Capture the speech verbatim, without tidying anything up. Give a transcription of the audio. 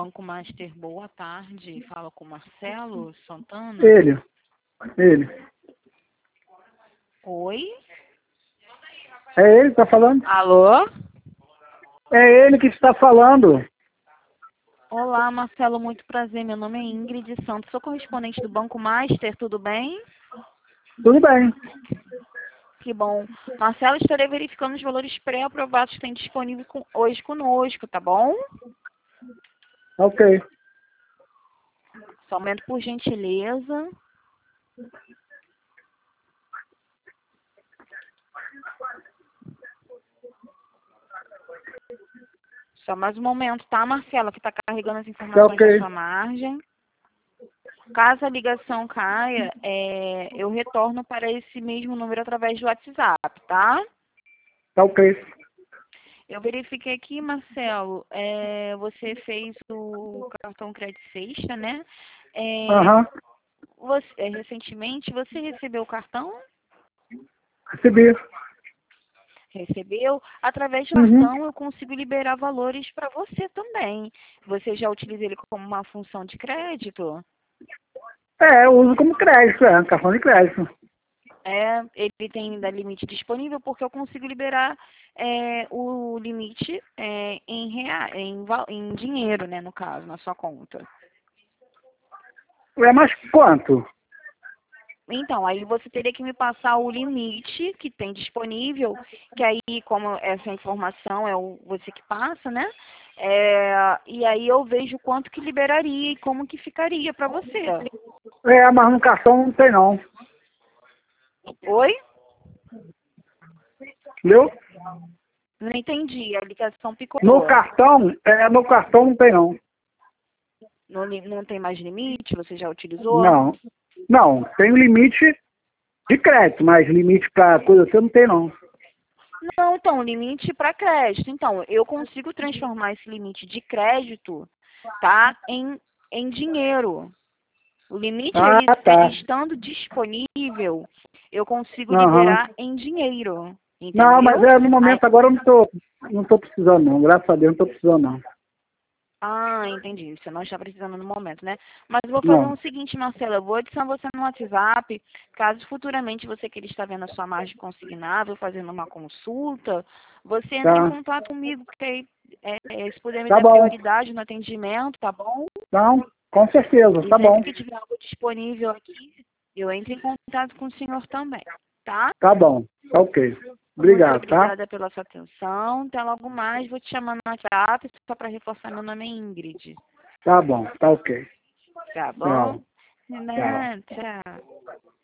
Banco Master, boa tarde. Fala com Marcelo Santana. Ele. Ele. Oi? É ele que está falando? Alô? É ele que está falando. Olá, Marcelo, muito prazer. Meu nome é Ingrid Santos, sou correspondente do Banco Master, tudo bem? Tudo bem. Que bom. Marcelo, estarei verificando os valores pré-aprovados que tem disponível com- hoje conosco, tá bom? Ok. Só um momento, por gentileza. Só mais um momento, tá, Marcelo, que está carregando as Tá informações da ok. sua margem. Caso a ligação caia, é, eu retorno para esse mesmo número através do WhatsApp, tá? Tá ok. Eu verifiquei aqui, Marcelo, é, você fez o cartão crédito sexta, né? É, Aham. você, é, recentemente, você recebeu o cartão? Recebi. Recebeu? Através do Uhum. cartão eu consigo liberar valores para você também. Você já utiliza ele como uma função de crédito? É, eu uso como crédito, é. Cartão de crédito. É, ele tem ainda limite disponível porque eu consigo liberar é, o limite é, em, rea, em, val- em dinheiro, né, no caso, na sua conta. É mais quanto? Então, aí você teria que me passar o limite que tem disponível, que aí, como essa informação é o, você que passa, né? É, e aí eu vejo quanto que liberaria e como que ficaria para você. É, mas no cartão não tem não. Oi? Entendeu? Não entendi, a ligação No picotou. cartão, é, no cartão não tem não. Não, li- não tem mais limite? Você já utilizou? Não. Não, tem o limite de crédito, mas limite para coisa assim não tem não. Não, então, limite para crédito. Então, eu consigo transformar esse limite de crédito, tá, em, em dinheiro. O limite, Ah, ele, ele tá. estando disponível, eu consigo Aham. liberar em dinheiro, Não, mas entendeu? é, no Aí- momento agora eu não tô, não tô precisando não. Graças a Deus não tô precisando não. ah, entendi. Você não está precisando no momento, né? Mas eu vou fazer Não. o seguinte, Marcela, eu vou adicionar você no WhatsApp, caso futuramente você queira estar vendo a sua margem consignável, fazendo uma consulta, você entre em Tá. contato comigo, porque aí, é, é, se puder me Tá dar bom. prioridade no atendimento, tá bom? Não, com certeza, E tá sempre bom. que tiver algo disponível aqui, eu entro em contato com o senhor também, tá? Tá bom. Tá ok. Muito Obrigado, tá? obrigada pela sua atenção. Até logo mais. Vou te chamar no WhatsApp só para reforçar. Meu nome é Ingrid. Tá bom, tá ok. Tá bom? Tchau. De Tchau. nada, tchau.